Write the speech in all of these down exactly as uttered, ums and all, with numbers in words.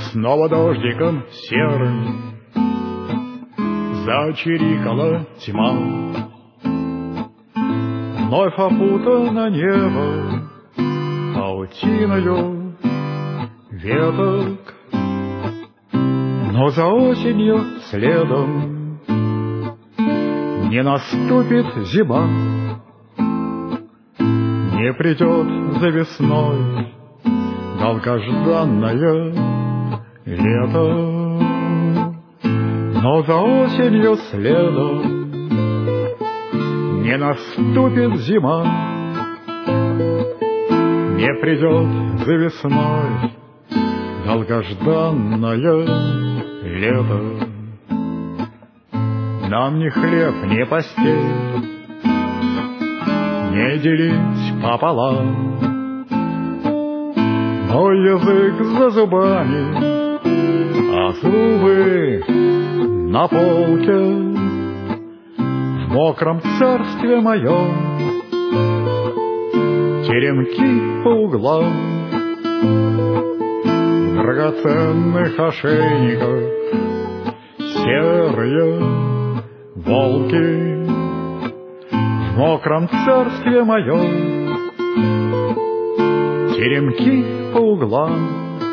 Снова дождиком серым зачирикала тьма, вновь опутано небо паутиною веток, но за осенью следом не наступит зима, не придет за весной долгожданное лето. Но за осенью следом не наступит зима, не придет за весной долгожданное лето. Нам ни хлеб, ни постель не делить пополам, но язык за зубами, а зубы на полке. В мокром царстве моем теремки по углам, в драгоценных ошейниках серые волки. В мокром царстве моем теремки по углам,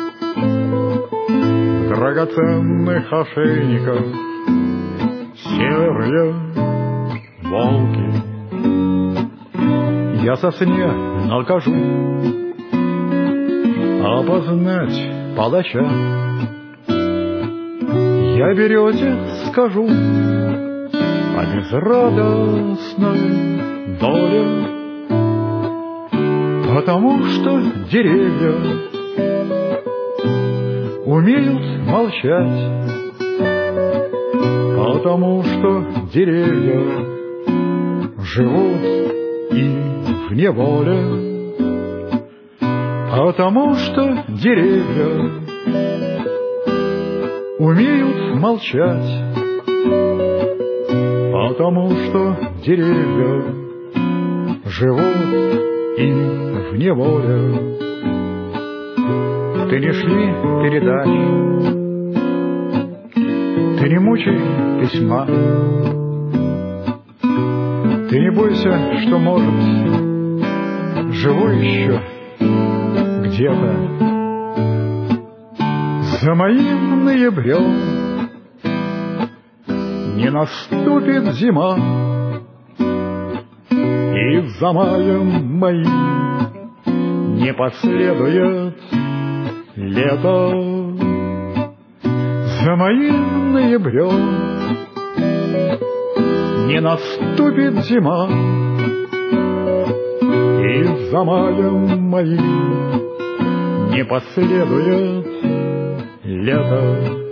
в драгоценных ошейниках серые волки. Я со сне накажу опознать палача, я берете скажу о безрадостной доле, потому что деревья умеют молчать, потому что деревья живут и в неволе, потому что деревья умеют молчать, потому что деревья живут и в неволе. Ты не шли передач, ты не мучай письма, ты не бойся, что, может, живу еще где-то за моим ноябрем. Не наступит зима, и за маем моим не последует лето. За моим ноябрем не наступит зима, и за маем моим не последует лето.